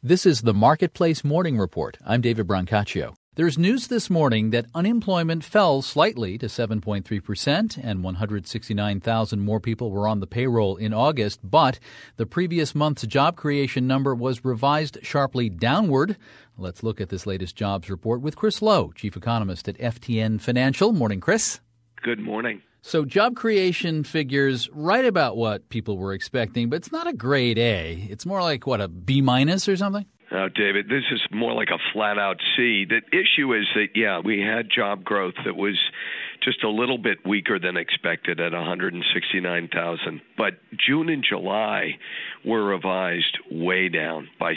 This is the Marketplace Morning Report. I'm David Brancaccio. There's news this morning that unemployment fell slightly to 7.3%, and 169,000 more people were on the payroll in August, but the previous month's job creation number was revised sharply downward. Let's look at this latest jobs report with Chris Lowe, chief economist at FTN Financial. Morning, Chris. Good morning. So job creation figures right about what people were expecting, but it's not a grade A. It's more like, a B minus or something? Oh, David, this is more like a flat-out C. The issue is that, we had job growth that was just a little bit weaker than expected at 169,000. But June and July were revised way down by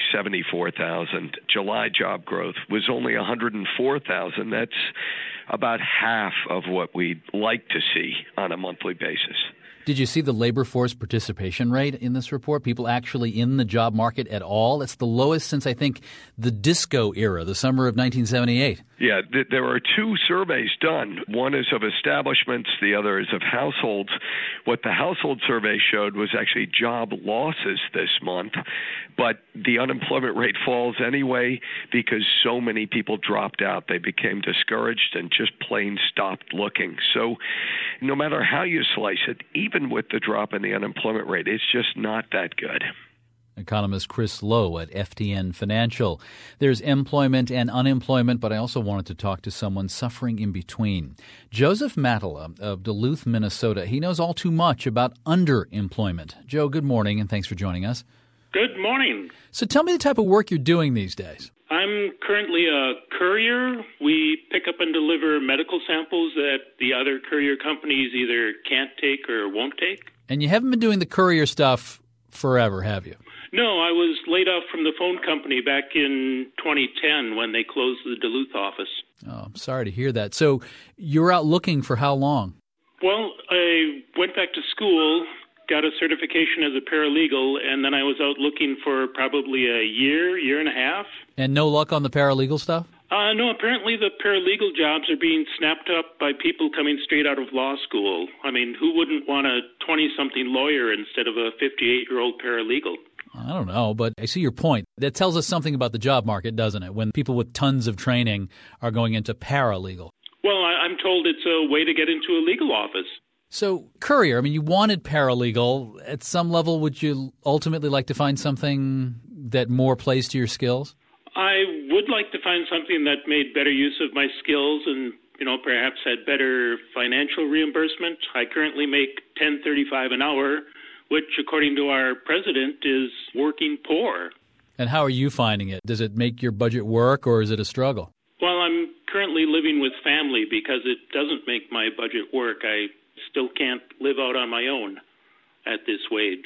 74,000. July job growth was only 104,000. That's about half of what we'd like to see on a monthly basis. Did you see the labor force participation rate in this report? People actually in the job market at all? It's the lowest since, I think, the disco era, the summer of 1978. Yeah, there are two surveys done. One is of establishments, the other is of households. What the household survey showed was actually job losses this month, but the unemployment rate falls anyway because so many people dropped out. They became discouraged and just plain stopped looking. So no matter how you slice it, even with the drop in the unemployment rate, it's just not that good. Economist Chris Lowe at FTN Financial. There's employment and unemployment, but I also wanted to talk to someone suffering in between. Joseph Matala of Duluth, Minnesota. He knows all too much about underemployment. Joe, good morning, and thanks for joining us. Good morning. So tell me the type of work you're doing these days. I'm currently a courier. We pick up and deliver medical samples that the other courier companies either can't take or won't take. And you haven't been doing the courier stuff forever, have you? No, I was laid off from the phone company back in 2010 when they closed the Duluth office. Oh, I'm sorry to hear that. So you're out looking for how long? Well, I went back to school, got a certification as a paralegal, and then I was out looking for probably a year and a half. And no luck on the paralegal stuff? No, apparently the paralegal jobs are being snapped up by people coming straight out of law school. I mean, who wouldn't want a 20-something lawyer instead of a 58-year-old paralegal? I don't know, but I see your point. That tells us something about the job market, doesn't it, when people with tons of training are going into paralegal? Well, I'm told it's a way to get into a legal office. So, courier, you wanted paralegal. At some level, would you ultimately like to find something that more plays to your skills? I would like to find something that made better use of my skills and, perhaps had better financial reimbursement. I currently make $10.35 an hour, which, according to our president, is working poor. And how are you finding it? Does it make your budget work, or is it a struggle? Well, I'm currently living with family because it doesn't make my budget work. I still can't live out on my own at this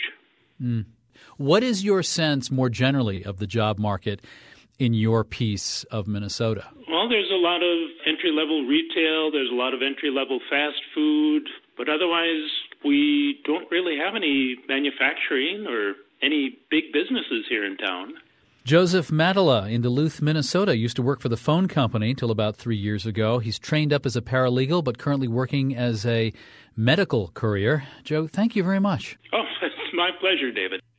wage. What is your sense more generally of the job market in your piece of Minnesota? Well, there's a lot of entry-level retail. There's a lot of entry-level fast food. But otherwise, we don't really have any manufacturing or any big businesses here in town. Joseph Matala in Duluth, Minnesota, used to work for the phone company till about 3 years ago. He's trained up as a paralegal, but currently working as a medical courier. Joe, thank you very much. Oh, it's my pleasure, David.